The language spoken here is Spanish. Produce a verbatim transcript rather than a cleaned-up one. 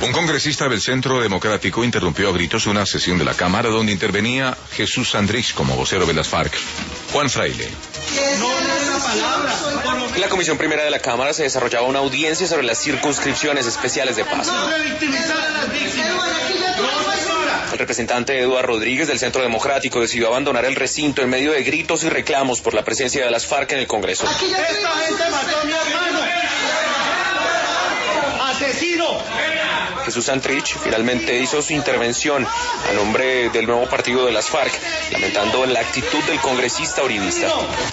Un congresista del Centro Democrático interrumpió a gritos una sesión de la Cámara donde intervenía Jesús Santrich como vocero de las FARC. Juan Fraile. En la Comisión Primera de la Cámara se desarrollaba una audiencia sobre las circunscripciones especiales de paz. El representante Eduardo Rodríguez del Centro Democrático decidió abandonar el recinto en medio de gritos y reclamos por la presencia de las FARC en el Congreso. ¡Esta gente mató a mi hermano! ¡Asesino! Jesús Santrich finalmente hizo su intervención a nombre del nuevo partido de las FARC, lamentando la actitud del congresista uribista.